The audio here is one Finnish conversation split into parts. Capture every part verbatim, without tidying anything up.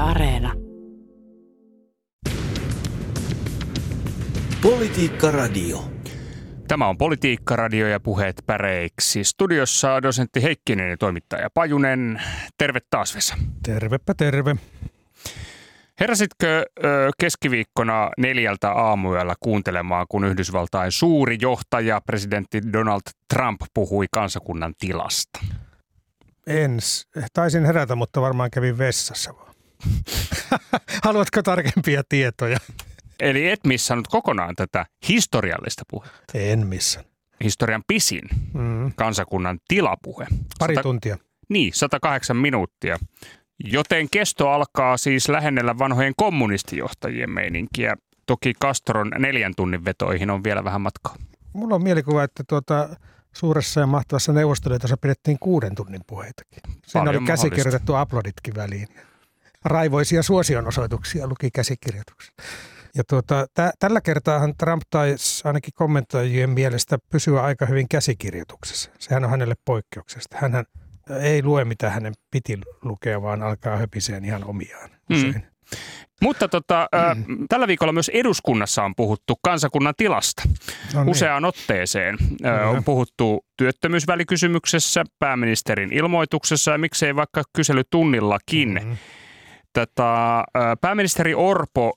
Areena. Politiikka Radio. Tämä on Politiikka Radio ja puheet päreiksi. Studiossa dosentti Heikkinen ja toimittaja Pajunen. Terve taas, Vesa. Tervepä terve. Heräsitkö ö, keskiviikkona neljältä aamuyöllä kuuntelemaan, kun Yhdysvaltain suuri johtaja, presidentti Donald Trump, puhui kansakunnan tilasta? En, taisin herätä, mutta varmaan kävin vessassa vaan. Haluatko tarkempia tietoja? Eli et missannut kokonaan tätä historiallista puhetta? En missään. Historian pisin mm. kansakunnan tilapuhe. Pari Sata, tuntia. Niin, sata kahdeksan minuuttia. Joten kesto alkaa siis lähennellä vanhojen kommunistijohtajien meininkiä. Toki Castron neljän tunnin vetoihin on vielä vähän matkaa. Mulla on mielikuva, että tuota suuressa ja mahtavassa neuvostoliitossa pidettiin kuuden tunnin puheitakin. Siinä oli käsikirjoitettu aploditkin väliin. Raivoisia suosionosoituksia luki käsikirjoituksia. Ja tuota, tä, tällä kertaahan Trump taisi ainakin kommentoijien mielestä pysyä aika hyvin käsikirjoituksessa. Sehän on hänelle poikkeuksesta. Hänhän ei lue, mitä hänen piti lukea, vaan alkaa höpiseen ihan omiaan usein. Mm. Mutta tota, mm. äh, tällä viikolla myös eduskunnassa on puhuttu kansakunnan tilasta. No niin. Useaan otteeseen äh, on puhuttu työttömyysvälikysymyksessä, pääministerin ilmoituksessa ja miksei vaikka kyselytunnillakin. Mm. Tätä, äh, pääministeri Orpo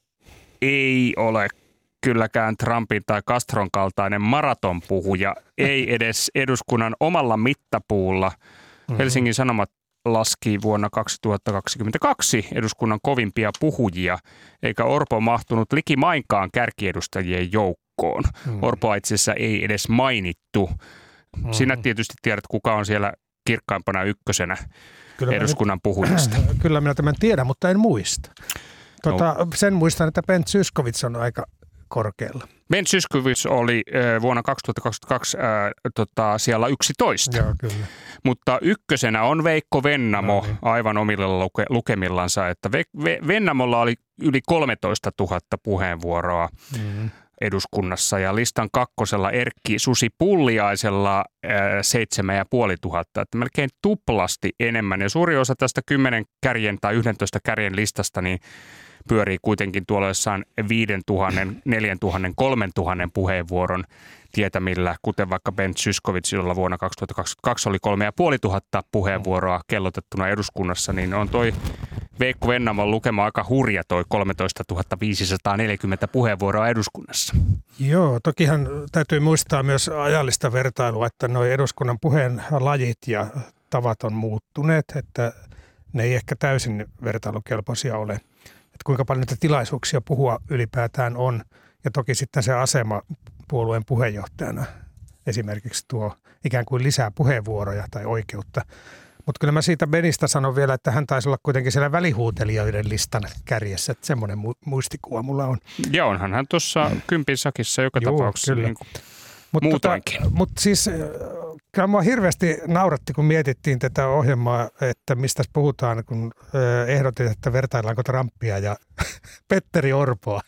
ei ole kylläkään Trumpin tai Castron kaltainen maratonpuhuja, ei edes eduskunnan omalla mittapuulla. Mm-hmm. Helsingin Sanomat laski vuonna kaksituhattakaksikymmentäkaksi eduskunnan kovimpia puhujia, eikä Orpo mahtunut likimainkaan kärkiedustajien joukkoon. Mm-hmm. Orpoa itse asiassa ei edes mainittu. Mm-hmm. Sinä tietysti tiedät, kuka on siellä kirkkaimpana ykkösenä kyllä eduskunnan nyt, puhujista. Kyllä minä tämän tiedän, mutta en muista. Tuota, no. Sen muistan, että Ben Zyskowicz on aika korkealla. Ben Zyskowicz oli äh, vuonna kaksituhattakaksikymmentäkaksi äh, tota, siellä yksitoista. Joo, kyllä. Mutta ykkösenä on Veikko Vennamo no niin. aivan omilla luke, lukemillansa. Että Ve, Ve, Vennamolla oli yli kolmetoista tuhatta puheenvuoroa mm-hmm. eduskunnassa ja listan kakkosella Erkki Susi Pulliaisella äh, seitsemän ja puoli tuhatta. Että melkein tuplasti enemmän ja suuri osa tästä kymmenen kärjen tai yhdentoista kärjen listasta niin pyörii kuitenkin tuolla jossain viisituhatta, neljätuhatta, kolmetuhatta puheenvuoron tietämillä, kuten vaikka Ben Zyskowiczilla vuonna kaksituhattakaksikymmentäkaksi oli kolme ja puoli tuhatta puheenvuoroa kellotettuna eduskunnassa, niin on toi Veikko Vennamon lukema aika hurja toi kolmetoistatuhatta viisisataaneljäkymmentä puheenvuoroa eduskunnassa. Joo, tokihan täytyy muistaa myös ajallista vertailua, että nuo eduskunnan puheen lajit ja tavat on muuttuneet, että ne ei ehkä täysin vertailukelpoisia ole. Että kuinka paljon niitä tilaisuuksia puhua ylipäätään on. Ja toki sitten se asema puolueen puheenjohtajana esimerkiksi tuo ikään kuin lisää puheenvuoroja tai oikeutta. Mutta kyllä mä siitä Benistä sanon vielä, että hän taisi olla kuitenkin siellä välihuutelijoiden listan kärjessä. Että semmoinen mu- muistikuva mulla on. Ja onhan hän tuossa kympin sakissa joka Joo, tapauksessa niin kuin Mut muutoinkin. Tota, Mutta siis kyllä mua hirveästi nauratti, kun mietittiin tätä ohjelmaa, että mistä puhutaan, kun ehdotin, että vertaillaanko Trumpia ja Petteri Orpoa.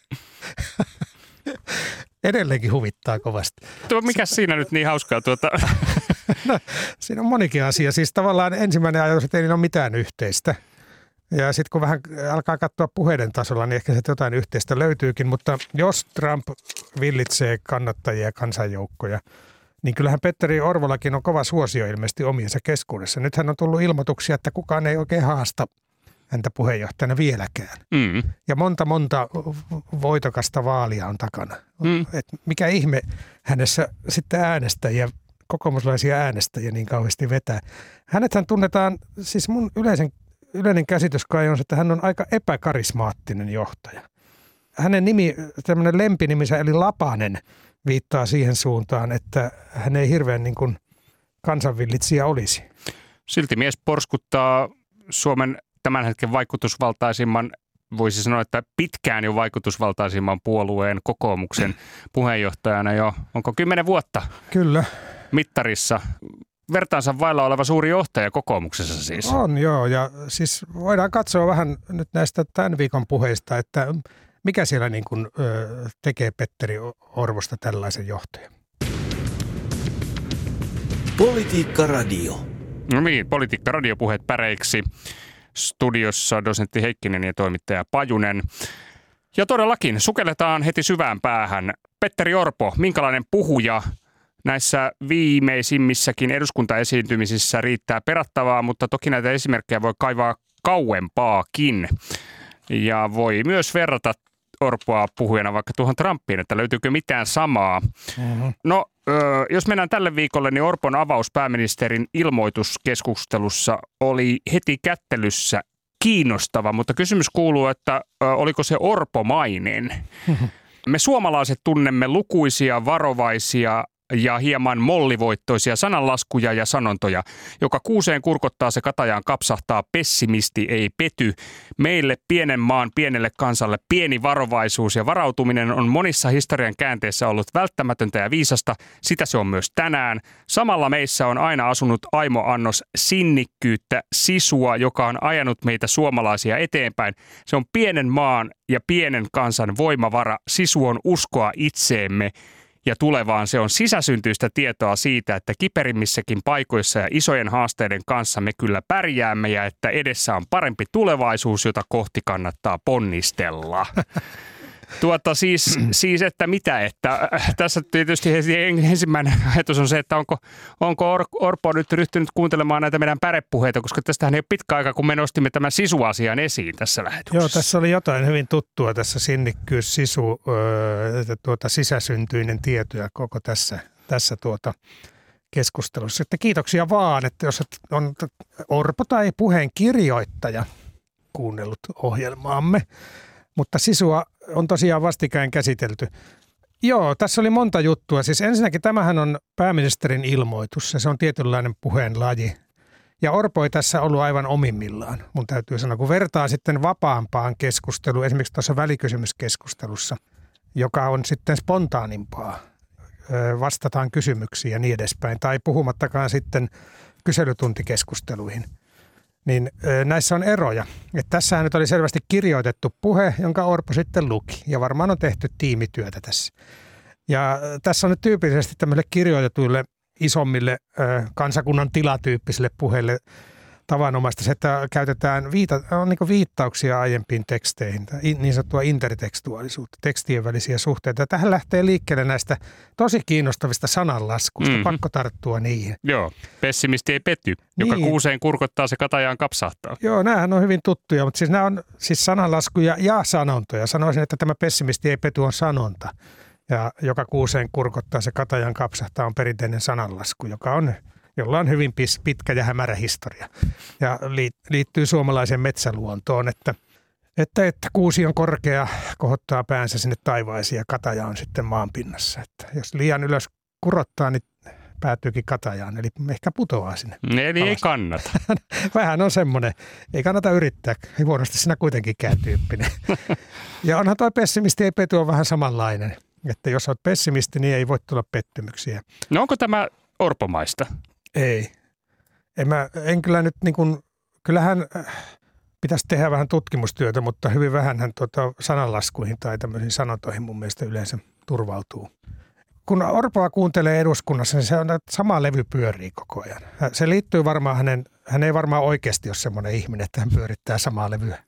Edelleenkin huvittaa kovasti. Tuo, mikä siinä nyt niin hauskaa? Tuota? No, siinä on monikin asia. Siis tavallaan ensimmäinen ajatus, että ei ole mitään yhteistä. Ja sitten kun vähän alkaa katsoa puheiden tasolla, niin ehkä se jotain yhteistä löytyykin. Mutta jos Trump villitsee kannattajia ja kansanjoukkoja, niin kyllähän Petteri Orvollakin on kova suosio ilmeisesti omiensa keskuudessa. Nythän on tullut ilmoituksia, että kukaan ei oikein haasta häntä puheenjohtajana vieläkään. Mm. Ja monta monta voitokasta vaalia on takana. Mm. Et mikä ihme hänessä sitten äänestäjiä, kokoomuslaisia äänestäjiä niin kauheasti vetää. Hänethän tunnetaan, siis mun yleisen, yleinen käsitys kai on, että hän on aika epäkarismaattinen johtaja. Hänen nimi, tämmöinen lempiniminsä eli Lapanen, viittaa siihen suuntaan, että hän ei hirveän niin kuin kansanvillitsijä olisi. Silti mies porskuttaa Suomen tämän hetken vaikutusvaltaisimman, voisi sanoa, että pitkään jo vaikutusvaltaisimman puolueen kokoomuksen puheenjohtajana jo, onko kymmenen vuotta? Kyllä. Mittarissa. Vertaansa vailla oleva suuri johtaja kokoomuksessa siis. On joo, ja siis voidaan katsoa vähän nyt näistä tämän viikon puheista, että mikä siellä niin kuin, ö, tekee Petteri Orvosta tällaisen johtajan. Politiikka Radio. No niin, Politiikka Radio puheet päreiksi. studiossa dosentti Heikkinen ja toimittaja Pajunen. Ja todellakin sukelletaan heti syvään päähän. Petteri Orpo, minkälainen puhuja näissä viimeisimmissäkin eduskuntaesiintymisissä riittää perattavaa, mutta toki näitä esimerkkejä voi kaivaa kauempaakin. Ja voi myös verrata Orpoa puhujana vaikka tuohon Trumpiin, että löytyykö mitään samaa. Mm-hmm. No, jos mennään tälle viikolle, niin Orpon avaus pääministerin ilmoituskeskustelussa oli heti kättelyssä kiinnostava, mutta kysymys kuuluu, että oliko se orpomainen? Mm-hmm. Me suomalaiset tunnemme lukuisia varovaisia ja hieman mollivoittoisia sananlaskuja ja sanontoja. Joka kuuseen kurkottaa, se katajaan kapsahtaa, pessimisti ei pety. Meille pienen maan pienelle kansalle pieni varovaisuus ja varautuminen on monissa historian käänteissä ollut välttämätöntä ja viisasta. Sitä se on myös tänään. Samalla meissä on aina asunut aimo annos sinnikkyyttä, sisua, joka on ajanut meitä suomalaisia eteenpäin. Se on pienen maan ja pienen kansan voimavara. Sisu on uskoa itseemme. Ja tulevaan se on sisäsyntyistä tietoa siitä, että kiperimmissäkin paikoissa ja isojen haasteiden kanssa me kyllä pärjäämme ja että edessä on parempi tulevaisuus, jota kohti kannattaa ponnistella. Tuota siis, siis, että mitä, että tässä tietysti ensimmäinen ajatus on se, että onko, onko Or, Orpo nyt ryhtynyt kuuntelemaan näitä meidän pärepuheita, koska tästähän ei ole pitkä aika, kun me nostimme tämän sisuasian esiin tässä lähetyksessä. Joo, tässä oli jotain hyvin tuttua tässä sinnikkyys, sisu, öö, tuota, sisäsyntyinen tieto ja koko tässä, tässä tuota keskustelussa. Että kiitoksia vaan, että jos on Orpo tai puheen kirjoittaja kuunnellut ohjelmaamme, mutta sisua on tosiaan vastikään käsitelty. Joo, tässä oli monta juttua. Siis ensinnäkin tämähän on pääministerin ilmoitus ja se on tietynlainen puheen laji. Ja Orpo ei tässä ollut aivan omimmillaan, mun täytyy sanoa. Kun vertaa sitten vapaampaan keskusteluun, esimerkiksi tuossa välikysymyskeskustelussa, joka on sitten spontaanimpaa, vastataan kysymyksiin ja niin edespäin. Tai puhumattakaan sitten kyselytuntikeskusteluihin. Niin näissä on eroja. Että tässähän nyt oli selvästi kirjoitettu puhe, jonka Orpo sitten luki. Ja varmaan on tehty tiimityötä tässä. Ja tässä on nyt tyypillisesti tämmöille kirjoitetuille isommille kansakunnan tilatyyppisille puheille tavanomaista se, että käytetään viita, on niin kuin viittauksia aiempiin teksteihin, niin sanottua intertekstuaalisuutta, tekstien välisiä suhteita. Tähän lähtee liikkeelle näistä tosi kiinnostavista sananlaskuista, mm-hmm. pakko tarttua niihin. Joo, pessimisti ei pety, joka niin. kuuseen kurkottaa, se katajaan kapsahtaa. Joo, näähän on hyvin tuttuja, mutta siis nämä on siis sananlaskuja ja sanontoja. Sanoisin, että tämä pessimisti ei pety on sanonta, ja joka kuuseen kurkottaa, se katajaan kapsahtaa on perinteinen sananlasku, joka on jolla on hyvin pitkä ja hämärä historia ja liittyy suomalaiseen metsäluontoon, että, että, että kuusi on korkea, kohottaa päänsä sinne taivaisiin ja kataja on sitten maanpinnassa. Että jos liian ylös kurottaa, niin päätyykin katajaan, eli ehkä putoaa sinne. Eli alas. Ei kannata. Vähän on semmoinen, ei kannata yrittää, huonosti sinä kuitenkin käy tyyppinen. Ja onhan tuo pessimisti ei pety on vähän samanlainen, että jos olet pessimisti, niin ei voi tulla pettymyksiä. No onko tämä orpomaista? Ei. En, mä, en kyllä nyt niin kuin, kyllähän pitäisi tehdä vähän tutkimustyötä, mutta hyvin vähänhän tuota sananlaskuihin tai tämmöisiin sanontoihin mun mielestä yleensä turvautuu. Kun Orpoa kuuntelee eduskunnassa, niin se on sama levy pyörii koko ajan. Se liittyy varmaan hänen, hän ei varmaan oikeasti ole semmoinen ihminen, että hän pyörittää samaa levyä.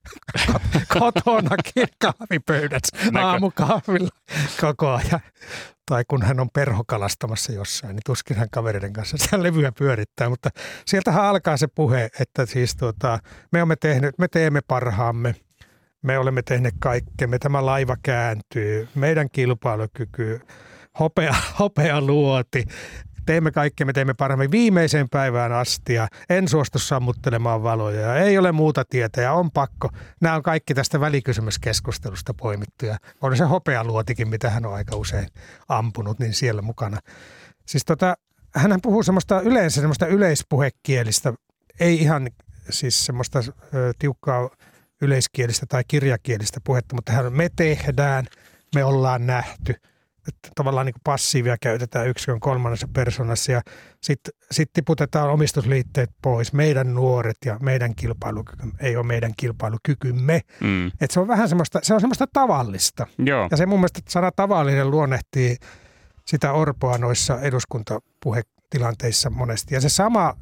Kotonakin kahvipöydässä aamukahvilla koko ajan. Tai kun hän on perhokalastamassa jossain, niin tuskin hän kavereiden kanssa sitä levyä pyörittää. Mutta sieltähän alkaa se puhe, että siis tuota, me, olemme tehnyt, me teemme parhaamme, me olemme tehneet kaikkemme, tämä laiva kääntyy, meidän kilpailukyky, hopea, hopea luoti. Teemme kaikkea, me teemme parhaamme viimeiseen päivään asti ja en suostu sammuttelemaan valoja ja ei ole muuta tietä ja on pakko. Nämä on kaikki tästä välikysymyskeskustelusta poimittu ja on se hopealuotikin, mitä hän on aika usein ampunut, niin siellä mukana. Siis tota, hänhän puhuu semmoista yleensä semmoista yleispuhekielistä, ei ihan siis semmoista ö, tiukkaa yleiskielistä tai kirjakielistä puhetta, mutta hän me tehdään, me ollaan nähty. Että tavallaan niin kuin passiivia käytetään yksikön kolmannessa persoonassa ja sitten sit tiputetaan omistusliitteet pois. Meidän nuoret ja meidän kilpailukyky ei ole meidän kilpailukykymme. Mm. Että se on vähän semmoista, se on semmoista tavallista. Joo. Ja se mun mielestä sana tavallinen luonnehtii sitä Orpoa noissa eduskuntapuhetilanteissa monesti. Ja se sama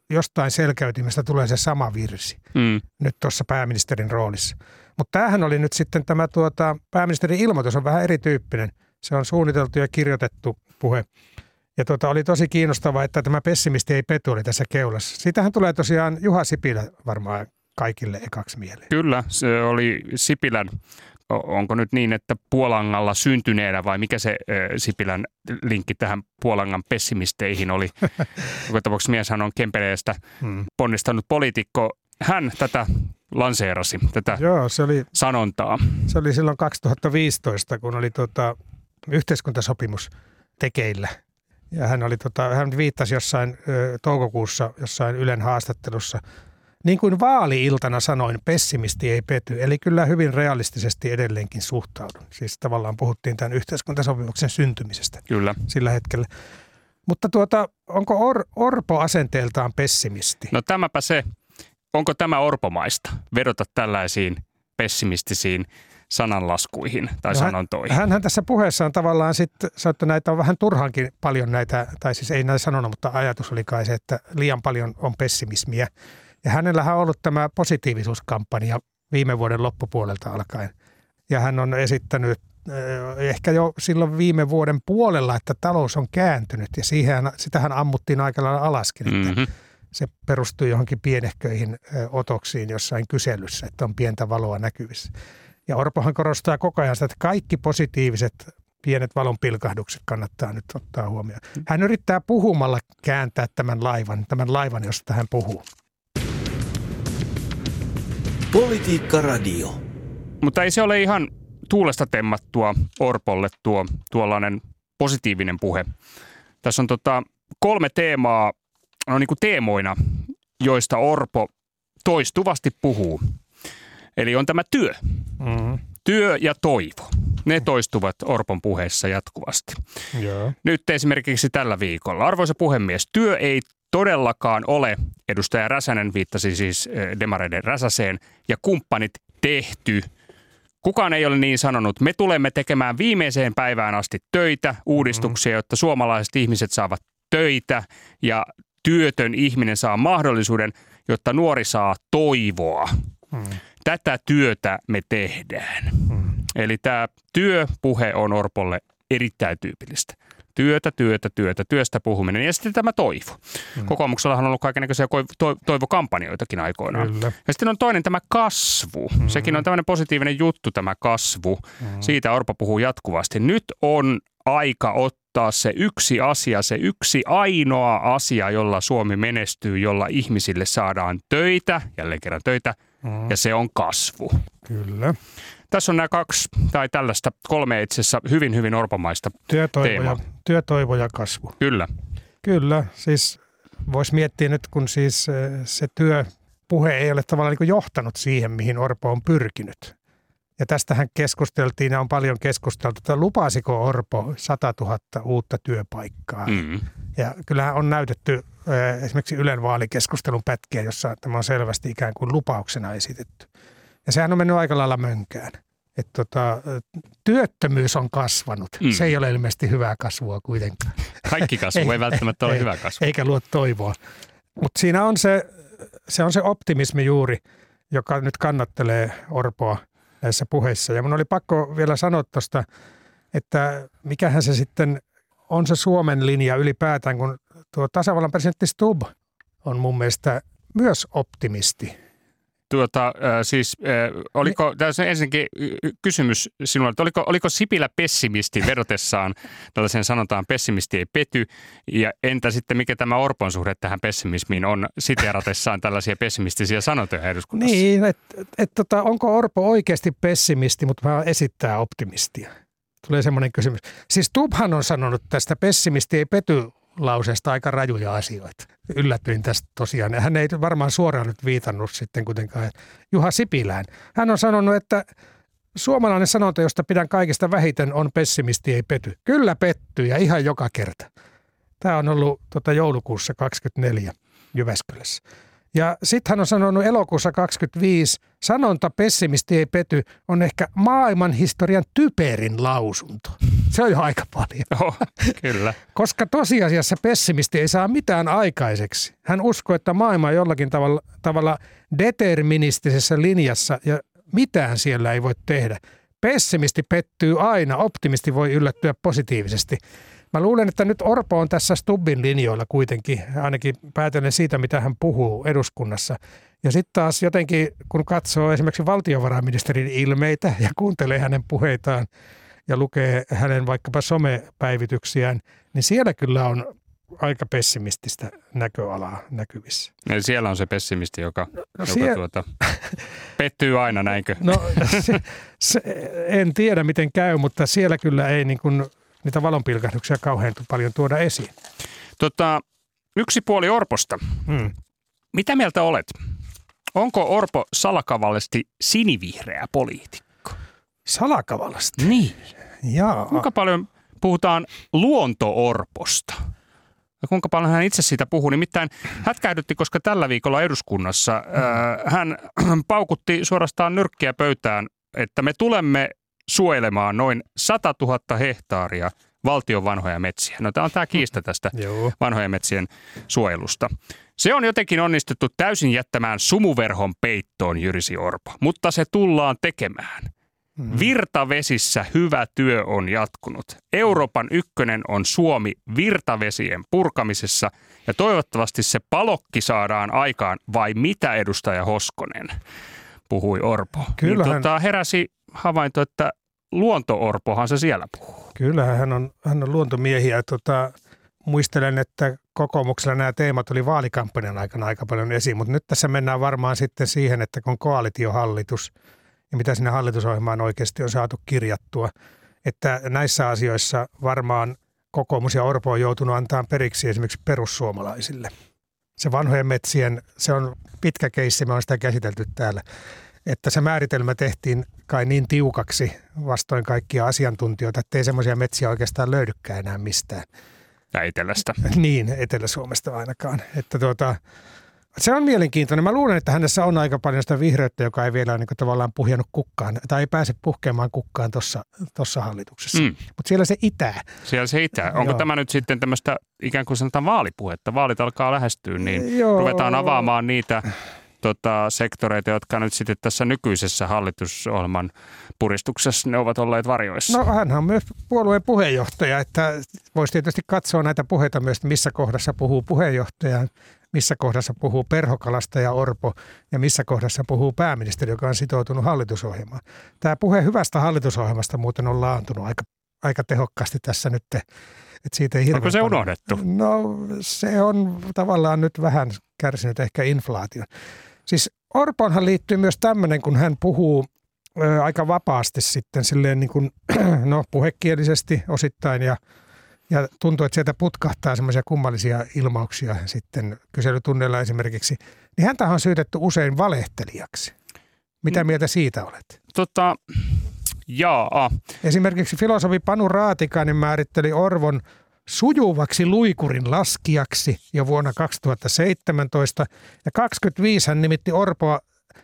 jostain selkäytimestä tulee se sama virsi mm. nyt tuossa pääministerin roolissa. Mutta tämähän oli nyt sitten tämä tuota, pääministerin ilmoitus on vähän erityyppinen. Se on suunniteltu ja kirjoitettu puhe. Ja tuota, oli tosi kiinnostavaa, että tämä pessimisti ei petu oli tässä keulassa. Siitähän tulee tosiaan Juha Sipilä varmaan kaikille ekaksi mieleen. Kyllä, se oli Sipilän, onko nyt niin, että Puolangalla syntyneenä vai mikä se Sipilän linkki tähän Puolangan pessimisteihin oli. Joka tapauksessa mieshän on Kempeleestä hmm. ponnistanut poliitikko. Hän tätä lanseerasi, tätä Joo, se oli, sanontaa. Se oli silloin kaksituhattaviisitoista, kun oli tota, yhteiskuntasopimus tekeillä. Ja hän, oli tota, hän viittasi jossain ö, toukokuussa jossain Ylen haastattelussa. Niin kuin vaali-iltana sanoin, pessimisti ei pety. Eli kyllä hyvin realistisesti edelleenkin suhtaudun. Siis tavallaan puhuttiin tämän yhteiskuntasopimuksen syntymisestä kyllä. sillä hetkellä. Mutta tuota, onko Or- Orpo asenteeltaan pessimisti? No tämäpä se. Onko tämä orpomaista vedota tällaisiin pessimistisiin sananlaskuihin tai no sanontoihin? Hänhän tässä puheessaan tavallaan sitten sanoi, että näitä on vähän turhankin paljon näitä, tai siis ei näitä sanonut, mutta ajatus oli kai se, että liian paljon on pessimismiä. Ja hänellähän on ollut tämä positiivisuuskampanja viime vuoden loppupuolelta alkaen. Ja hän on esittänyt eh, ehkä jo silloin viime vuoden puolella, että talous on kääntynyt. Ja siihen, sitähän ammuttiin aika lailla alaskin. Mm-hmm. Se perustui johonkin pienehköihin eh, otoksiin jossain kyselyssä, että on pientä valoa näkyvissä. Ja Orpohan korostaa koko ajan sitä, että kaikki positiiviset pienet valonpilkahdukset kannattaa nyt ottaa huomioon. Hän yrittää puhumalla kääntää tämän laivan, tämän laivan, josta hän puhuu. Politiikka Radio. Mutta ei se ole ihan tuulesta temmattua Orpolle tuo tuollainen positiivinen puhe. Tässä on tota kolme teemaa, no niin kuin teemoina, joista Orpo toistuvasti puhuu. Eli on tämä työ. Mm-hmm. Työ ja toivo. Ne toistuvat Orpon puheessa jatkuvasti. Joo. Nyt esimerkiksi tällä viikolla. Arvoisa puhemies, työ ei todellakaan ole, edustaja Räsänen viittasi siis demareiden Räsäseen, ja kumppanit tehty. Kukaan ei ole niin sanonut. Me tulemme tekemään viimeiseen päivään asti töitä, uudistuksia, jotta suomalaiset ihmiset saavat töitä ja työtön ihminen saa mahdollisuuden, jotta nuori saa toivoa. Hmm. Tätä työtä me tehdään. Hmm. Eli tämä työpuhe on Orpolle erittäin tyypillistä. Työtä, työtä, työtä, työstä puhuminen ja sitten tämä toivo. Hmm. Kokoomuksellahan on ollut kaikennäköisiä toivokampanjoitakin aikoinaan. Kyllä. Ja sitten on toinen tämä kasvu. Hmm. Sekin on tämmöinen positiivinen juttu tämä kasvu. Hmm. Siitä Orpo puhuu jatkuvasti. Nyt on aika ottaa se yksi asia, se yksi ainoa asia, jolla Suomi menestyy, jolla ihmisille saadaan töitä, jälleen kerran töitä, hmm. ja se on kasvu. Kyllä. Tässä on nämä kaksi tai tällaista kolme itse asiassa hyvin, hyvin orpomaista työtoivo teemaa. Ja, työtoivo ja kasvu. Kyllä. Kyllä, siis voisi miettiä nyt, kun siis se työpuhe ei ole tavallaan niin kuin johtanut siihen, mihin Orpo on pyrkinyt. Ja tästähän keskusteltiin ja on paljon keskusteltu, että lupasiko Orpo sata tuhatta uutta työpaikkaa. Mm. Ja kyllähän on näytetty esimerkiksi Ylen vaalikeskustelun pätkiä, jossa tämä on selvästi ikään kuin lupauksena esitetty. Ja sehän on mennyt aika lailla mönkään. Että tota, työttömyys on kasvanut. Mm. Se ei ole ilmeisesti hyvää kasvua kuitenkaan. Kaikki kasvu ei, ei välttämättä ole ei, hyvää kasvua. Eikä luo toivoa. Mutta siinä on se, se on se optimismi juuri, joka nyt kannattelee Orpoa näissä puheissa. Ja mun oli pakko vielä sanoa tuosta, että mikähän se sitten on se Suomen linja ylipäätään, kun tuo tasavallan presidentti Stubb on mun mielestä myös optimisti. Tuota, äh, siis äh, oliko, tässä on ensinnäkin kysymys sinulle, että oliko, oliko Sipilä pessimisti vedotessaan tällaisen sanotaan pessimisti ei pety, ja entä sitten mikä tämä Orpon suhde tähän pessimismiin on siteeratessaan tällaisia pessimistisiä sanontoja eduskunnassa? Niin, että et, tota, onko Orpo oikeasti pessimisti, mutta vaan esittää optimistia? Tulee semmoinen kysymys. Siis Stubbhan on sanonut tästä pessimisti ei pety lauseesta aika rajuja asioita. Yllätyin tästä tosiaan. Hän ei varmaan suoraan nyt viitannut sitten kuitenkaan Juha Sipilään. Hän on sanonut, että suomalainen sanonta, josta pidän kaikista vähiten, on pessimisti ei pety. Kyllä pettyy ja ihan joka kerta. Tämä on ollut tota, joulukuussa kaksikymmentäneljä Jyväskylässä. Ja sitten hän on sanonut elokuussa kaksikymmentäviisi, sanonta pessimisti ei pety on ehkä maailman historian typerin lausunto. Se on jo aika paljon. Oh, kyllä. Koska tosiasiassa pessimisti ei saa mitään aikaiseksi. Hän uskoo, että maailma on jollakin tavalla, tavalla deterministisessä linjassa ja mitään siellä ei voi tehdä. Pessimisti pettyy aina, optimisti voi yllättyä positiivisesti. Mä luulen, että nyt Orpo on tässä Stubbin linjoilla kuitenkin, ainakin päätellen siitä, mitä hän puhuu eduskunnassa. Ja sitten taas jotenkin, kun katsoo esimerkiksi valtiovarainministerin ilmeitä ja kuuntelee hänen puheitaan ja lukee hänen vaikkapa somepäivityksiään, niin siellä kyllä on aika pessimististä näköalaa näkyvissä. Eli siellä on se pessimisti, joka, no, joka sie... tuota, pettyy aina, näinkö? No se, se, en tiedä miten käy, mutta siellä kyllä ei niin kuin niitä valonpilkahduksia kauhean paljon tuoda esiin. Tota, yksi puoli Orposta. Hmm. Mitä mieltä olet? Onko Orpo salakavallisesti sinivihreä poliitikko? Salakavallisesti? Niin. Jaa. Kuinka paljon puhutaan luonto-Orposta? Ja kuinka paljon hän itse siitä puhuu? Nimittäin hätkähdytti, koska tällä viikolla eduskunnassa mm. äh, hän paukutti suorastaan nyrkkiä pöytään, että me tulemme suojelemaan noin sata tuhatta hehtaaria valtion vanhoja metsiä. No tämä on tämä kiista tästä Joo. vanhojen metsien suojelusta. Se on jotenkin onnistuttu täysin jättämään sumuverhon peittoon, jyrisi Orpo, mutta se tullaan tekemään. Mm. Virtavesissä hyvä työ on jatkunut. Euroopan ykkönen on Suomi virtavesien purkamisessa ja toivottavasti se palokki saadaan aikaan, vai mitä edustaja Hoskonen, puhui Orpo. Kyllähän... Niin tota, heräsi havainto, että luonto-Orpohan se siellä puhuu. Kyllähän hän on, hän on luontomiehiä. Tota, muistelen, että kokoomuksella nämä teemat oli vaalikampanjan aikana aika paljon esiin, mutta nyt tässä mennään varmaan sitten siihen, että kun koalitiohallitus ja mitä sinne hallitusohjelmaan oikeasti on saatu kirjattua, että näissä asioissa varmaan kokoomus ja Orpo on joutunut antaa periksi esimerkiksi perussuomalaisille. Se vanhojen metsien, se on pitkä keissi, me on sitä käsitelty täällä, että se määritelmä tehtiin kai niin tiukaksi vastoin kaikkia asiantuntijoita, että ei semmoisia metsiä oikeastaan löydykään enää mistään. Ja Etelästä. Niin, Etelä-Suomesta ainakaan. Että tuota, se on mielenkiintoinen. Mä luulen, että hänessä on aika paljon sitä vihreyttä, joka ei vielä ole niin kuin tavallaan puhjannut kukkaan, tai ei pääse puhkeamaan kukkaan tuossa hallituksessa. Mm. Mutta siellä se itää. Siellä se itää. Onko Joo. tämä nyt sitten tämmöistä ikään kuin sanotaan vaalipuhetta? Vaalit alkaa lähestyä, niin Joo. ruvetaan avaamaan niitä tota, sektoreita, jotka nyt sitten tässä nykyisessä hallitusohjelman puristuksessa ne ovat olleet varjoissa. No hän on myös puolueen puheenjohtaja, että voisi tietysti katsoa näitä puheita myös, missä kohdassa puhuu puheenjohtaja, missä kohdassa puhuu perhokalastaja Orpo ja missä kohdassa puhuu pääministeri, joka on sitoutunut hallitusohjelmaan. Tämä puhe hyvästä hallitusohjelmasta muuten on laantunut aika, aika tehokkaasti tässä nyt. Että siitä ei Onko se paljon unohdettu? No se on tavallaan nyt vähän kärsinyt ehkä inflaation. Siis Orponhan liittyy myös tämmöinen, kun hän puhuu ö, aika vapaasti sitten silleen niin kuin, no puhekielisesti osittain ja Ja tuntuu, että sieltä putkahtaa semmoisia kummallisia ilmauksia sitten kyselytunneilla esimerkiksi. Niin häntä on syytetty usein valehtelijaksi. Mitä mieltä siitä olet? Tota, jaa. Esimerkiksi filosofi Panu Raatikainen määritteli Orvon sujuvaksi luikurin laskijaksi jo vuonna kaksituhattaseitsemäntoista. Ja kaksikymmentäviisi hän nimitti Orpoa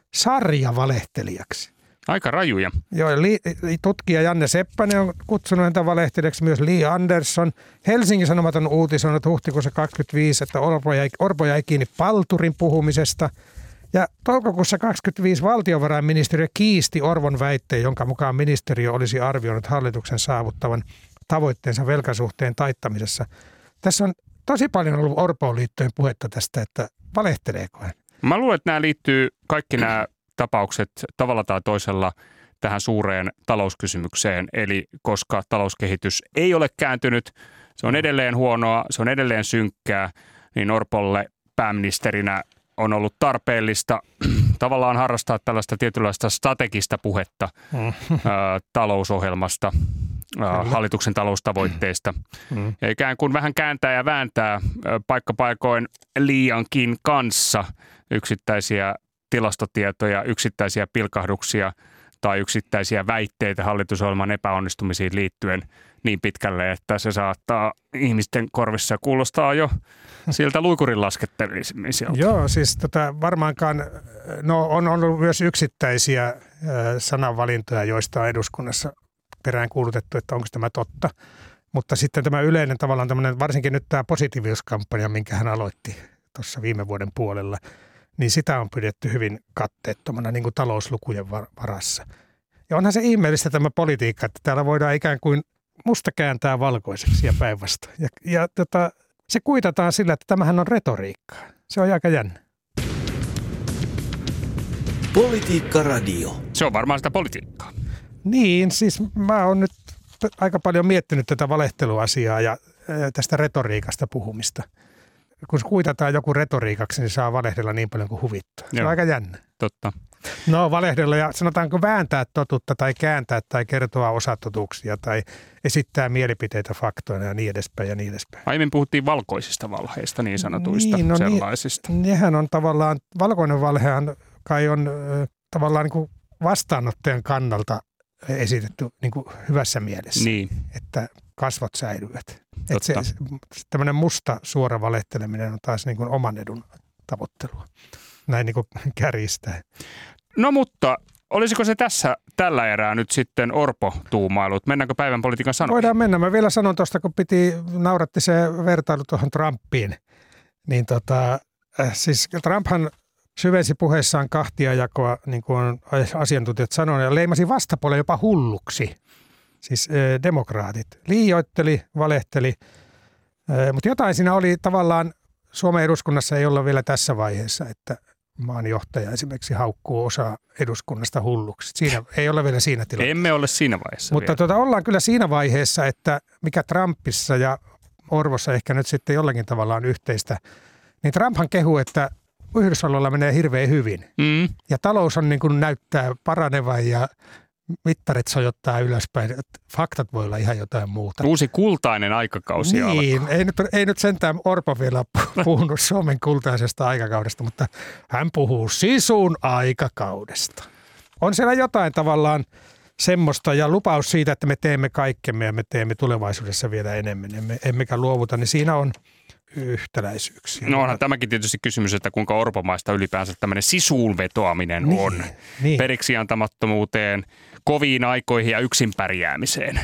sarjavalehtelijaksi. Aika rajuja. Joo, tutkija Janne Seppänen on kutsunut häntä valehtelijaksi, myös Li Andersson. Helsingin Sanomat on uutisoinut huhtikuussa kaksikymmentäviisi, että Orpo jäi, Orpo jäi kiinni palturin puhumisesta. Ja toukokuussa kaksikymmentäviisi valtiovarainministeriö kiisti Orvon väitteen, jonka mukaan ministeriö olisi arvioinut hallituksen saavuttavan tavoitteensa velkasuhteen taittamisessa. Tässä on tosi paljon ollut Orpoon liittyen puhetta tästä, että valehteleeko hän? Mä luulen, että nämä liittyy kaikki nämä tapaukset tavalla tai toisella tähän suureen talouskysymykseen, eli koska talouskehitys ei ole kääntynyt, se on edelleen huonoa, se on edelleen synkkää, niin Orpolle pääministerinä on ollut tarpeellista tavallaan harrastaa tällaista tietynlaista strategista puhetta mm. ä, talousohjelmasta, ä, hallituksen taloustavoitteista. Mm. Ja ikään kuin vähän kääntää ja vääntää ä, paikkapaikoin liiankin kanssa yksittäisiä tilastotietoja, yksittäisiä pilkahduksia tai yksittäisiä väitteitä hallitusohjelman epäonnistumisiin liittyen niin pitkälle, että se saattaa ihmisten korvissa kuulostaa jo siltä luikurin laskettelemiselta. Joo, siis tota, varmaankaan no, on ollut myös yksittäisiä äh, sananvalintoja, joista on eduskunnassa perään kuulutettu, että onko tämä totta. Mutta sitten tämä yleinen tavallaan tämmöinen, varsinkin nyt tämä positiivisuuskampanja, minkä hän aloitti tuossa viime vuoden puolella, niin sitä on pidetty hyvin katteettomana niin kuin talouslukujen varassa. Ja onhan se ihmeellistä tämä politiikka, että täällä voidaan ikään kuin musta kääntää valkoiseksi ja päinvastoin. Ja, ja tota, se kuitataan sillä, että tämähän on retoriikkaa. Se on aika jännä. Politiikka Radio. Se on varmaan sitä politiikkaa. Niin, siis mä oon nyt aika paljon miettinyt tätä valehteluasiaa ja tästä retoriikasta puhumista. Kun kuitataan joku retoriikaksi, niin saa valehdella niin paljon kuin huvittaa. Se on Joo. aika jännä. Totta. No valehdella ja sanotaanko vääntää totuutta tai kääntää tai kertoa osatotuuksia tai esittää mielipiteitä faktoina ja niin edespäin ja niin edespäin. Aiemmin puhuttiin valkoisista valheista, niin sanotuista niin, no sellaisista. Niin, nehän on tavallaan, valkoinen valhehan kai on äh, tavallaan niin kuin vastaanottajan kannalta esitetty niin kuin hyvässä mielessä, Niin. että kasvot säilyvät. Totta. Että se, tämmöinen musta suora valehteleminen on taas niin kuin oman edun tavoittelua. Näin niin kuin kärjistää. No mutta olisiko se tässä tällä erää nyt sitten Orpo-tuumailut? Mennäänkö päivän politiikan sanoihin? Voidaan mennä. Mä vielä sanon tuosta, kun piti, nauratti se vertailu tuohon Trumpiin. Niin tota, äh, siis Trumphan syvensi puheessaan kahtiajakoa, niin kuin asiantuntijat sanoivat, ja leimasi vastapuolen jopa hulluksi. Siis äh, demokraatit. Liioitteli, valehteli, äh, mutta jotain siinä oli tavallaan, Suomen eduskunnassa ei olla vielä tässä vaiheessa, että maan johtaja esimerkiksi haukkuu osaa eduskunnasta hulluksi. Siinä ei ole vielä siinä tilanteessa. Emme ole siinä vaiheessa Mutta tuota, ollaan kyllä siinä vaiheessa, että mikä Trumpissa ja Orvossa ehkä nyt sitten jollakin tavalla on yhteistä, niin Trumphan kehuu, että Yhdysvalloilla menee hirveän hyvin. Mm. Ja talous on niin kuin näyttää paranevan ja mittarit sojottaa ylöspäin. Faktat voi olla ihan jotain muuta. Uusi kultainen aikakausi Niin, alkaa. ei nyt, ei nyt sentään Orpo vielä puhunut Suomen kultaisesta aikakaudesta, mutta hän puhuu sisun aikakaudesta. On siellä jotain tavallaan semmoista ja lupaus siitä, että me teemme kaikkemme ja me teemme tulevaisuudessa vielä enemmän. Emme, emmekä luovuta, niin siinä on yhtäläisyyksiä. No onhan tämäkin tietysti kysymys, että kuinka orpomaista ylipäänsä tämmöinen sisuun vetoaminen Niin, on. niin. Periksiantamattomuuteen, koviin aikoihin ja yksin pärjäämiseen.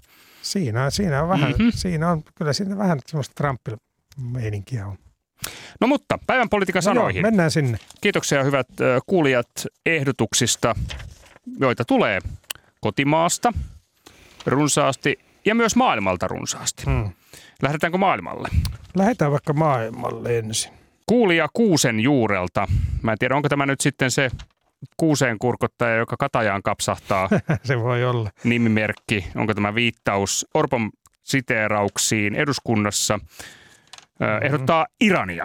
Siinä, siinä on vähän, Mm-hmm. siinä on, kyllä siinä vähän semmoista Trump-meininkiä on. No mutta päivän politiikan sanoihin. Joo, mennään sinne. Kiitoksia hyvät ö, kuulijat ehdotuksista, joita tulee kotimaasta runsaasti ja myös maailmalta runsaasti. Hmm. Lähdetäänkö maailmalle? Lähdetään vaikka maailmalle ensin. Kuulija Kuusen juurelta. Mä en tiedä, onko tämä nyt sitten se kuuseen kurkottaja, joka katajaan kapsahtaa Se voi olla. nimimerkki. Onko tämä viittaus Orpon siteerauksiin eduskunnassa? Ö, ehdottaa Irania.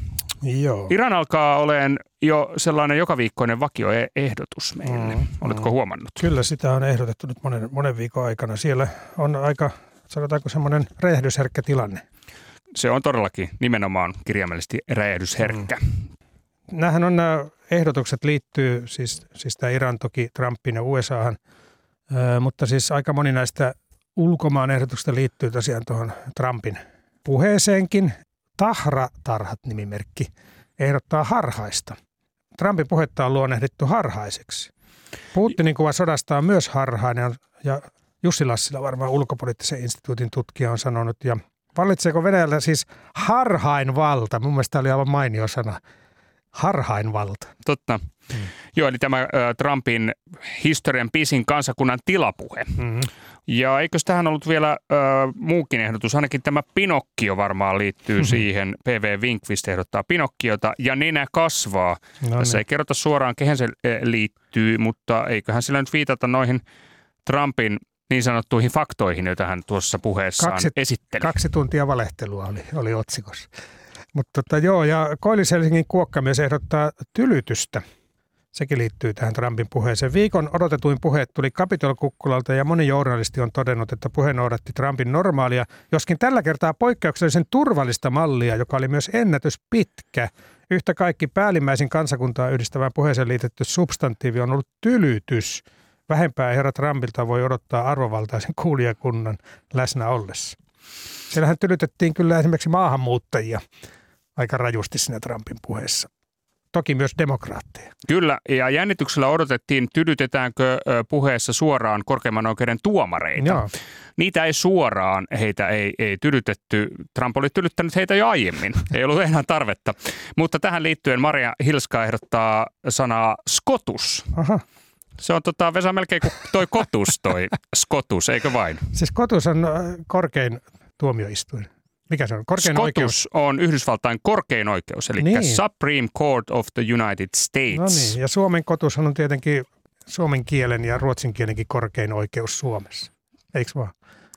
Joo. Iran alkaa olemaan jo sellainen jokaviikkoinen vakioehdotus meille. Mm, Oletko mm. huomannut? Kyllä sitä on ehdotettu nyt monen, monen viikon aikana. Siellä on aika, sanotaanko semmoinen räjähdysherkkä tilanne. Se on todellakin nimenomaan kirjaimellisesti räjähdysherkkä. Mm. Nämähän on nämä ehdotukset liittyy, siis, siis tämä Iran toki Trumpiin ja U S Ahan, ö, mutta siis aika moni näistä ulkomaan ehdotuksista liittyy tosiaan tuohon Trumpin puheeseenkin. Tahra Tarhat nimimerkki ehdottaa harhaista. Trumpin puhetta on luonnehdittu harhaiseksi. Putinin kuva sodasta on myös harhainen ja Jussi Lassila varmaan ulkopoliittisen instituutin tutkija on sanonut. Ja vallitseeko Venäjällä siis harhainvalta? Mun mielestä tämä oli aivan mainio sana. Harhainvalta. Totta. Mm. Joo, eli tämä ä, Trumpin historian pisin kansakunnan tilapuhe. Mm-hmm. Ja eikös tähän ollut vielä ä, muukin ehdotus? Ainakin tämä Pinokkio varmaan liittyy mm-hmm. siihen. P V Winkvist ehdottaa Pinokkiota ja nenä kasvaa. No Tässä niin. ei kerrota suoraan, kehen se ä, liittyy, mutta eiköhän sillä nyt viitata noihin Trumpin niin sanottuihin faktoihin, joita hän tuossa puheessaan Kaksi- esitteli. Kaksi tuntia valehtelua oli, oli otsikossa. Mutta tota, joo, ja Koillis-Helsingin kuokkamies ehdottaa tylytystä. Sekin liittyy tähän Trumpin puheeseen. Viikon odotetuin puhe tuli Capitol-kukkulalta ja moni journalisti on todennut, että puhe noudatti Trumpin normaalia, joskin tällä kertaa poikkeuksellisen turvallista mallia, joka oli myös ennätys pitkä. Yhtä kaikki päällimmäisin kansakuntaa yhdistävään puheeseen liitetty substantiivi on ollut tylytys. Vähempää herra Trumpilta voi odottaa arvovaltaisen kuulijakunnan läsnä ollessa. Siellähän tylytettiin kyllä esimerkiksi maahanmuuttajia aika rajusti siinä Trumpin puheessa. toki myös demokraatteja. Kyllä, ja jännityksellä odotettiin, tydytetäänkö puheessa suoraan korkeimman oikeuden tuomareita. Joo. Niitä ei suoraan, heitä ei, ei tydytetty. Trump oli tydyttänyt heitä jo aiemmin, ei ollut enää tarvetta. Mutta tähän liittyen Maria Hilska ehdottaa sanaa skotus. Aha. Se on tota, Vesa melkein kuin toi kotus, toi skotus, eikö vain? Siis kotus on korkein tuomioistuin. Mikä se on? Korkein Skotus oikeus. on Yhdysvaltain korkein oikeus, eli Niin. Supreme Court of the United States. No niin, ja Suomen kotus on tietenkin suomen kielen ja ruotsin kielenkin korkein oikeus Suomessa. Eikö vaan?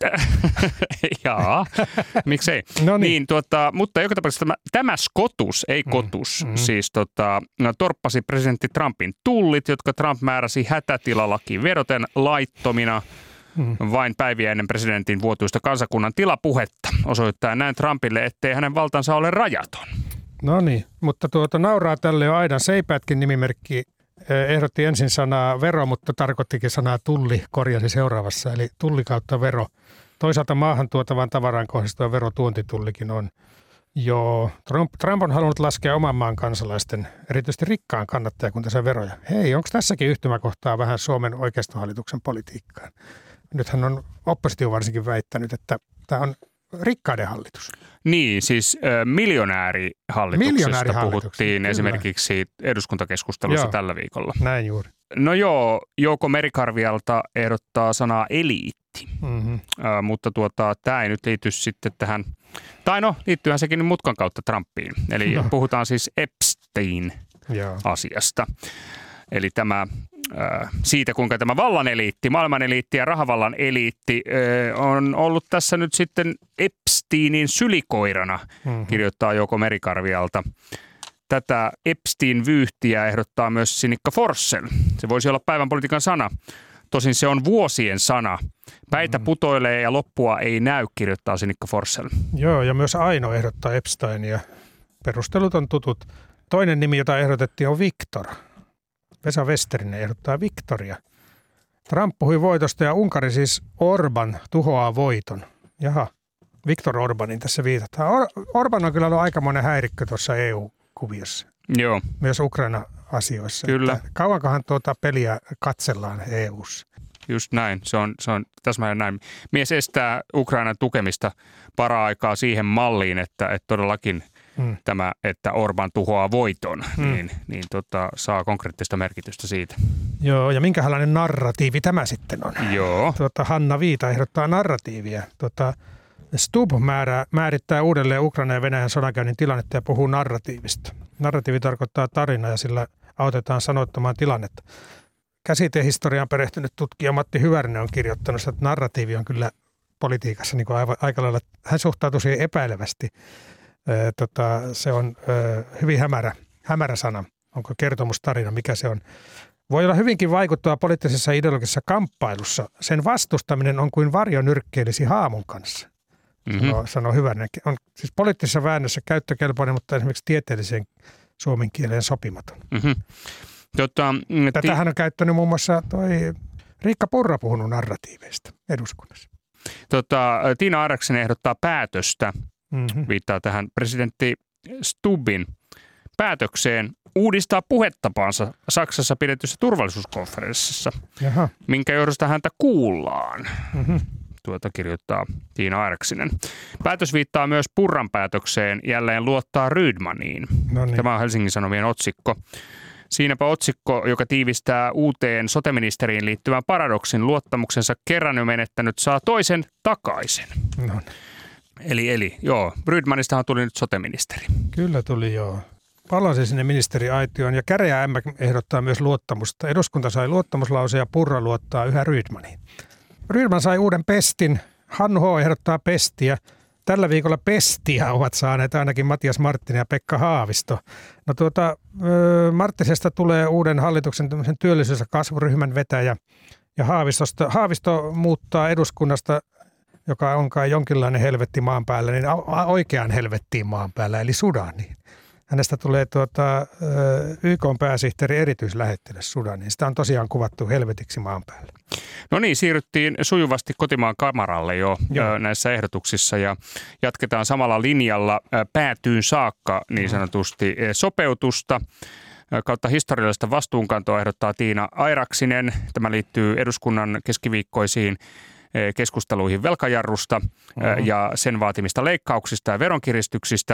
Jaa, miksei. No niin. Niin, tuota, mutta joka tapauksessa tämä, tämä skotus, ei kotus, mm, mm. siis tota, no, torppasi presidentti Trumpin tullit, jotka Trump määräsi hätätilalakiin vedoten laittomina mm. vain päiviä ennen presidentin vuotuista kansakunnan tilapuhetta. Osoittaa näin Trumpille, ettei hänen valtansa ole rajaton. No niin, mutta tuota nauraa tälle jo Aidan Seipäätkin nimimerkki. Ehdotti ensin sanaa vero, mutta tarkoittikin sanaa tulli, korjasi seuraavassa, eli tulli kautta vero. Toisaalta maahan tuotavan tavaraan kohdistuva verotuontitullikin on. Joo, Trump, Trump on halunnut laskea oman maan kansalaisten, erityisesti rikkaan kannattajakuntansa veroja. Hei, onko tässäkin yhtymäkohtaa vähän Suomen oikeistohallituksen politiikkaan? Nythän on oppositio varsinkin väittänyt, että tämä on rikkaiden hallitus. Niin, siis äh, miljonäärihallituksesta Miljonäärihallitus, puhuttiin kyllä. Esimerkiksi eduskuntakeskustelussa Joo. tällä viikolla. Näin juuri. No joo, Jouko Merikarvialta ehdottaa sanaa eliitti, Mm-hmm. äh, mutta tuota, tämä ei nyt liity sitten tähän, tai no liittyyhän sekin mutkan kautta Trumpiin. Eli No. puhutaan siis Epstein-asiasta. Joo. Eli tämä äh, siitä, kuinka tämä vallan eliitti, maailman eliitti ja rahavallan eliitti äh, on ollut tässä nyt sitten Epsteinin sylikoirana, Mm-hmm. kirjoittaa Jouko Merikarvialta. Tätä Epstein-vyyhtiä ehdottaa myös Sinikka Forssell. Se voisi olla päivän politiikan sana. Tosin se on vuosien sana. Päitä putoilee ja loppua ei näy, kirjoittaa Sinikka Forssell. Joo, ja myös Aino ehdottaa Epsteinia. Perustelut on tutut. Toinen nimi, jota ehdotettiin, on Viktor. Vesa Westerinen ehdottaa Viktoria. Trump puhui voitosta ja Unkari siis Orban tuhoaa voiton. Jaha, Viktor Orbanin tässä viitataan. Or- Orban on kyllä ollut aikamoinen häirikkö tuossa E U-kuviossa, Joo, myös Ukraina-asioissa. Kyllä. Että kauankohan tuota peliä katsellaan E U:ssa? just näin. Se on, se on täsmälleen näin. Mies estää Ukrainan tukemista para-aikaa siihen malliin, että, että todellakin hmm. tämä, että Orban tuhoaa voiton, hmm. niin, niin tota, saa konkreettista merkitystä siitä. Joo, ja minkälainen narratiivi tämä sitten on? Joo. Tuota, Hanna Viita ehdottaa narratiivia. Tuota, Stubb määrää, määrittää uudelleen Ukraina ja Venäjän sodankäynnin tilannetta ja puhuu narratiivista. Narratiivi tarkoittaa tarina ja sillä autetaan sanoittamaan tilannetta. Käsitehistoriaan perehtynyt tutkija Matti Hyvärinen on kirjoittanut, että narratiivi on kyllä politiikassa niin kuin aivan, aika lailla, hän suhtautuu siihen epäilevästi. Ö, tota, se on ö, hyvin hämärä, hämärä sana. Onko kertomustarina, mikä se on? Voi olla hyvinkin vaikuttava poliittisessa ideologisessa kamppailussa. Sen vastustaminen on kuin varjo nyrkkeilisi haamun kanssa, mm-hmm. sanoo, sanoo Hyvärinen. On siis poliittisessa väännössä käyttökelpoinen, mutta esimerkiksi tieteelliseen suomen kieleen sopimaton. Mm-hmm. Tota, Tätähän on käyttänyt muun muassa toi Riikka Purra puhunut narratiiveista eduskunnassa. Tota, Tiina Areksen ehdottaa päätöstä, Mm-hmm. viittaa tähän presidentti Stubbin päätökseen uudistaa puhetapaansa Saksassa pidetyssä turvallisuuskonferenssissa, Jaha. minkä johdosta häntä kuullaan. Mm-hmm. Tuota kirjoittaa Tiina Areksinen. Päätös viittaa myös Purran päätökseen jälleen luottaa Rydmaniin. No niin. Tämä on Helsingin Sanomien otsikko. Siinäpä otsikko, joka tiivistää uuteen sote-ministeriin liittyvän paradoksin: luottamuksensa kerran jo menettänyt saa toisen takaisin. No niin. Eli, eli joo, Rydmanistahan tuli nyt sote-ministeri. Kyllä tuli joo. Palasi sinne ministeriaitioon ja Käräjä M ehdottaa myös luottamusta. Eduskunta sai luottamuslause ja Purra luottaa yhä Rydmaniin. Rydman sai uuden pestin. Hannu H. ehdottaa pestiä. Tällä viikolla pestiä ovat saaneet ainakin Matias Marttinen ja Pekka Haavisto. No tuota, Marttisesta tulee uuden hallituksen työllisyys- ja kasvuryhmän vetäjä. Ja Haavistosta, Haavisto muuttaa eduskunnasta, joka on kai jonkinlainen helvetti maan päällä, niin oikeaan helvettiin maan päällä, eli Sudaniin. Hänestä tulee tuota, Y K:n pääsihteeri erityislähettiläs Sudaniin. Sitä on tosiaan kuvattu helvetiksi maan päällä. No niin, siirryttiin sujuvasti kotimaan kamaralle jo Joo. näissä ehdotuksissa ja jatketaan samalla linjalla päätyyn saakka niin sanotusti sopeutusta. kautta historiallista vastuunkantoa ehdottaa Tiina Airaksinen. Tämä liittyy eduskunnan keskiviikkoisiin keskusteluihin velkajarrusta uh-huh. ja sen vaatimista leikkauksista ja veronkiristyksistä.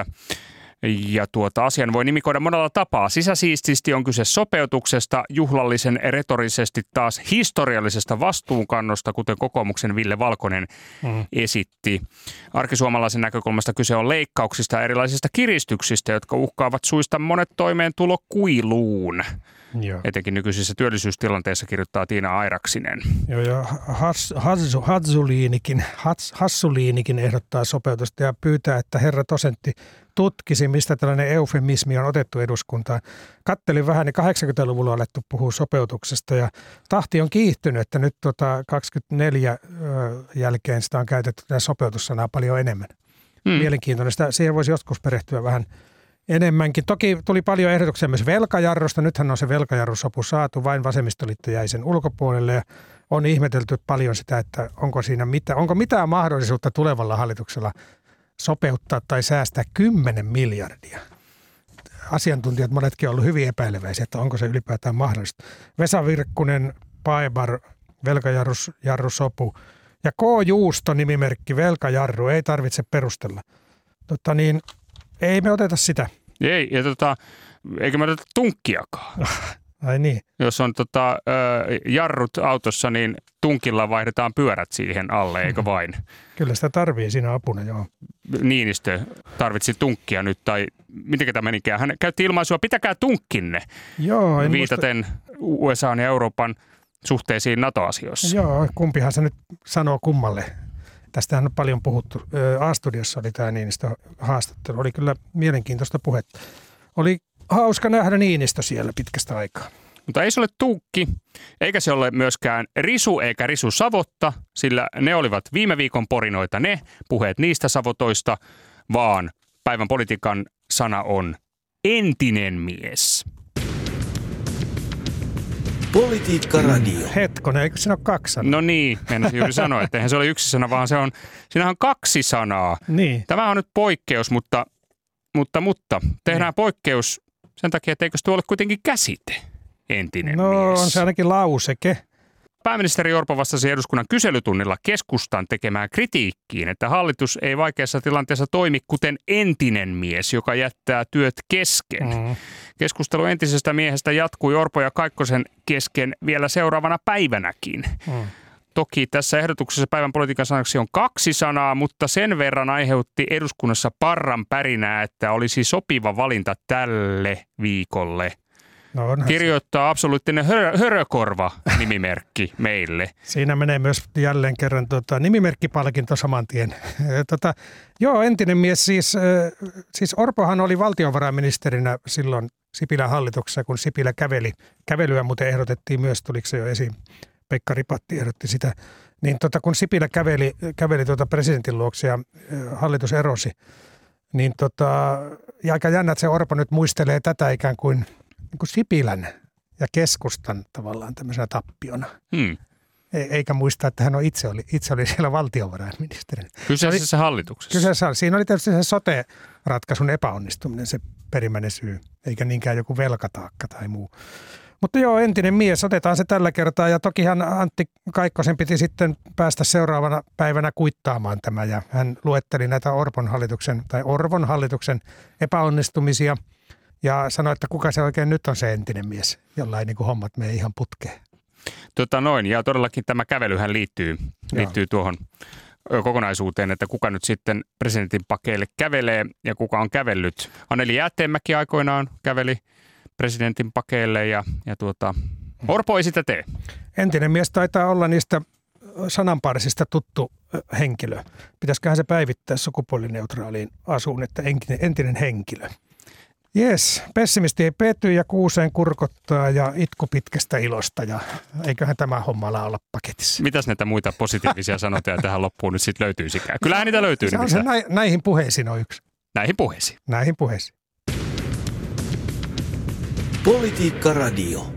Ja tuota, asian voi nimikoida monella tapaa. Sisäsiististi on kyse sopeutuksesta, juhlallisen retorisesti taas historiallisesta vastuunkannosta, kuten kokoomuksen Ville Valkonen mm. esitti. Arkisuomalaisen näkökulmasta kyse on leikkauksista ja erilaisista kiristyksistä, jotka uhkaavat suista monet toimeentulokuiluun. Joo. Etenkin nykyisissä työllisyystilanteissa, kirjoittaa Tiina Airaksinen. Joo, ja has, has, Hassuliinikin, has, Hassuliinikin ehdottaa sopeutusta ja pyytää, että herra dosentti tutkisi, mistä tällainen eufemismi on otettu eduskuntaan. Kattelin vähän, niin kahdeksankymmentäluvulla on alettu puhua sopeutuksesta ja tahti on kiihtynyt, että nyt tota kaksikymmentäneljä jälkeen sitä on käytetty tämä sopeutussanaa paljon enemmän. Hmm. Mielenkiintoinen. Sitä, siihen voisi joskus perehtyä vähän enemmänkin. Toki tuli paljon ehdotuksia myös velkajarrusta. Nythän on se velkajarrusopu saatu, vain vasemmistoliitto jäi sen ulkopuolelle ja on ihmetelty paljon sitä, että onko siinä mitään, onko mitään mahdollisuutta tulevalla hallituksella sopeuttaa tai säästää kymmenen miljardia. Asiantuntijat monetkin on ollut hyvin epäileväisiä, että onko se ylipäätään mahdollista. Vesa Virkkunen, Paebar, velkajarrusopu ja K. Juusto nimimerkki velkajarru, ei tarvitse perustella. Totta niin, ei me oteta sitä. Ei, ja tota, eikä me oteta tunkkiakaan. Ai niin. Jos on tota, jarrut autossa, niin tunkilla vaihdetaan pyörät siihen alle, eikö vain? Kyllä sitä tarvii siinä apuna, joo. Niinistö tarvitsi tunkkia nyt, tai miten tämä menikään? Hän käytti ilmaisua, pitäkää tunkkinne, joo, viitaten muista U S A:n ja Euroopan suhteisiin NATO-asioissa. Joo, kumpihan se nyt sanoo kummalle. Tästähän on paljon puhuttu. A-studiossa oli tämä Niinistö haastattelu. Oli kyllä mielenkiintoista puhetta. Oli hauska nähdä Niinistö siellä pitkästä aikaa. Mutta ei se ole tunkki, eikä se ole myöskään risu eikä risu savotta, sillä ne olivat viime viikon porinoita ne puheet niistä savotoista, vaan päivän politiikan sana on entinen mies. Politiikka Radio. Hetkonen, eikö siinä ole kaksi sanaa? No niin, meinasin juuri sanoa, että eihän se ole yksi sana, vaan se on, siinähän on kaksi sanaa. Niin. Tämä on nyt poikkeus, mutta, mutta, mutta tehdään niin poikkeus sen takia, että eikö tuo ole kuitenkin käsite, entinen no, mies. No on se ainakin lauseke. Pääministeri Orpo vastasi eduskunnan kyselytunnilla keskustan tekemään kritiikkiin, että hallitus ei vaikeassa tilanteessa toimi kuten entinen mies, joka jättää työt kesken. Mm. Keskustelu entisestä miehestä jatkui Orpo ja Kaikkosen kesken vielä seuraavana päivänäkin. Mm. Toki tässä ehdotuksessa päivän politiikan sanaksi on kaksi sanaa, mutta sen verran aiheutti eduskunnassa parran pärinää, että olisi sopiva valinta tälle viikolle. No kirjoittaa se absoluuttinen hör- hörökorva-nimimerkki meille. Siinä menee myös jälleen kerran tota, nimimerkkipalkinto saman tien. tota, joo, entinen mies siis, äh, siis Orpohan oli valtiovarainministerinä silloin Sipilän hallituksessa, kun Sipilä käveli. Kävelyä muuten ehdotettiin myös, tuliko se jo esiin, Pekka Ripatti ehdotti sitä. Niin tota, kun Sipilä käveli, käveli tuota presidentin luokse ja äh, hallitus erosi, niin tota, ja aika jännä, että se Orpo nyt muistelee tätä ikään kuin niin kuin Sipilän ja keskustan tavallaan tämmöisenä tappiona. Hmm. E- eikä muista, että hän on itse, oli, itse oli siellä valtiovarainministerinä. Kyseisessä hallituksessa. Kyseessä, siinä oli tietysti se sote-ratkaisun epäonnistuminen, se perimmäinen syy, eikä niinkään joku velkataakka tai muu. Mutta joo, entinen mies, otetaan se tällä kertaa ja tokihan Antti Kaikkosen piti sitten päästä seuraavana päivänä kuittaamaan tämä ja hän luetteli näitä Orpon hallituksen tai Orvon hallituksen epäonnistumisia. Ja sanoi, että kuka se oikein nyt on se entinen mies, jolla ei niin kuin hommat mene ihan putkeen. Tota noin, ja todellakin tämä kävelyhän liittyy, liittyy tuohon kokonaisuuteen, että kuka nyt sitten presidentin pakeille kävelee ja kuka on kävellyt. Anneli Jäätteenmäki aikoinaan käveli presidentin pakeille ja, ja tuota, Orpo ei sitä tee. Entinen mies taitaa olla niistä sananparsista tuttu henkilö. Pitäisiköhän se päivittää sukupuolineutraaliin asuun, että entinen henkilö. Jes, pessimisti ei pety ja kuuseen kurkottaa ja itku pitkästä ilosta ja eiköhän tämä hommalla olla paketissa. Mitäs näitä muita positiivisia sanoja tähän loppuun nyt sitten löytyisikään? Kyllähän niitä löytyy. Se on se nä- näihin puheisiin on yksi. Näihin puheisiin. Näihin puheisiin. Politiikka Radio.